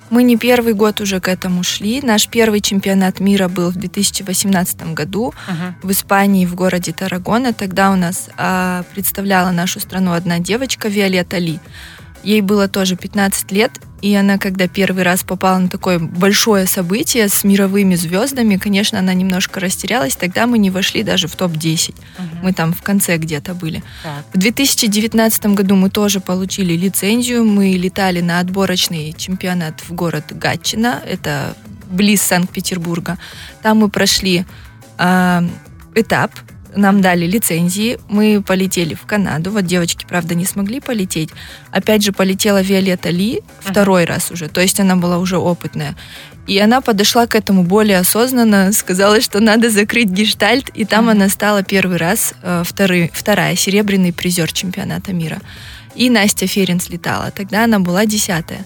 Мы не первый год уже к этому шли. Наш первый чемпионат мира был в 2018 году в Испании, в городе Таррагона. Тогда у нас представляла нашу страну одна девочка, Виолетта Ли. Ей было тоже 15 лет, и она, когда первый раз попала на такое большое событие с мировыми звездами, конечно, она немножко растерялась. Тогда мы не вошли даже в топ-10. Мы там в конце где-то были. Так. В 2019 году мы тоже получили лицензию. Мы летали на отборочный чемпионат в город Гатчина. Это близ Санкт-Петербурга. Там мы прошли этап. Нам дали лицензии, мы полетели в Канаду. Вот девочки, правда, не смогли полететь. Опять же, полетела Виолетта Ли второй раз уже, то есть она была уже опытная. И она подошла к этому более осознанно, сказала, что надо закрыть гештальт, и там она стала первый раз, вторая, серебряный призер чемпионата мира. И Настя Ференц летала, тогда она была 10-я.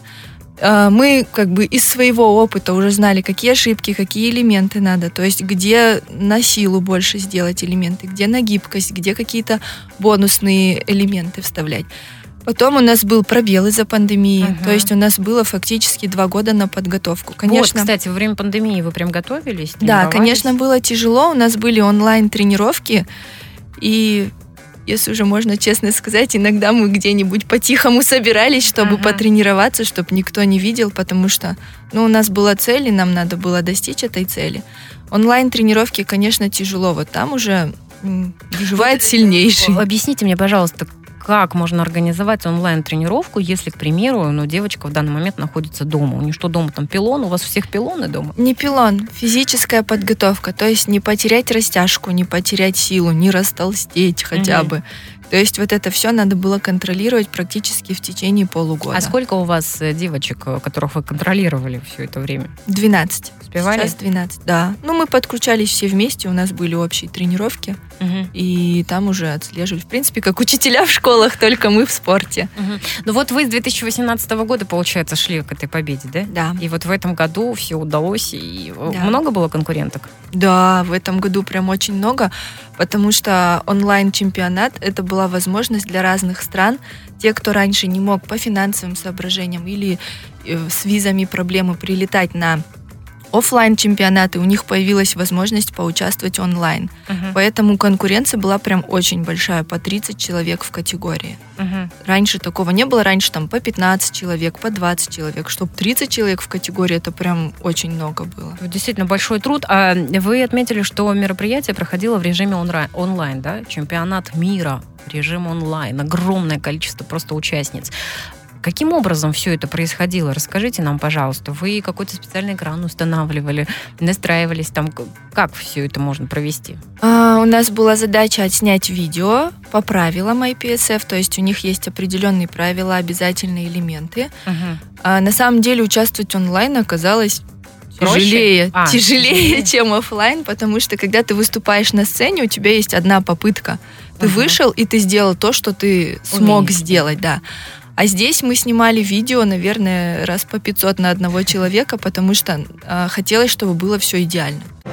Мы как бы из своего опыта уже знали, какие ошибки, какие элементы надо, то есть где на силу больше сделать элементы, где на гибкость, где какие-то бонусные элементы вставлять. Потом у нас был пробел из-за пандемии, то есть у нас было фактически 2 года на подготовку. Конечно, вот, кстати, во время пандемии вы прям готовились? Да, конечно, было тяжело, у нас были онлайн-тренировки, и... Если уже можно честно сказать, иногда мы где-нибудь по-тихому собирались, чтобы потренироваться, чтобы никто не видел, потому что у нас была цель, и нам надо было достичь этой цели. Онлайн-тренировки, конечно, тяжело. Вот там уже выживает сильнейший. Объясните мне, пожалуйста, как можно организовать онлайн-тренировку, если, к примеру, девочка в данный момент находится дома? У нее что, дома там пилон? У вас у всех пилоны дома? Не пилон, физическая подготовка. То есть не потерять растяжку, не потерять силу, не растолстеть хотя бы. То есть вот это все надо было контролировать практически в течение полугода. А сколько у вас девочек, которых вы контролировали все это время? 12. Успевали? Сейчас 12, да. Мы подключались все вместе, у нас были общие тренировки, и там уже отслеживали. В принципе, как учителя в школах, только мы в спорте. Ну вот вы с 2018 года, получается, шли к этой победе, да? Да. И вот в этом году все удалось, и много было конкуренток? Да, в этом году прям очень много, потому что онлайн-чемпионат — это была возможность для разных стран. Те, кто раньше не мог по финансовым соображениям или с визами проблемы прилетать на офлайн-чемпионаты, у них появилась возможность поучаствовать онлайн. Поэтому конкуренция была прям очень большая, по 30 человек в категории. Раньше такого не было, раньше там по 15 человек, по 20 человек. Чтобы 30 человек в категории, это прям очень много было. Действительно большой труд. А вы отметили, что мероприятие проходило в режиме онлайн, да? Чемпионат мира, режим онлайн, огромное количество просто участниц. Каким образом все это происходило? Расскажите нам, пожалуйста. Вы какой-то специальный экран устанавливали, настраивались там? Как все это можно провести? У нас была задача отснять видео по правилам IPSF, то есть у них есть определенные правила, обязательные элементы. На самом деле участвовать онлайн оказалось тяжелее, чем офлайн, потому что когда ты выступаешь на сцене, у тебя есть одна попытка. Ты вышел, и ты сделал то, что ты смог сделать, да. А здесь мы снимали видео, наверное, раз по 500 на одного человека, потому что хотелось, чтобы было все идеально.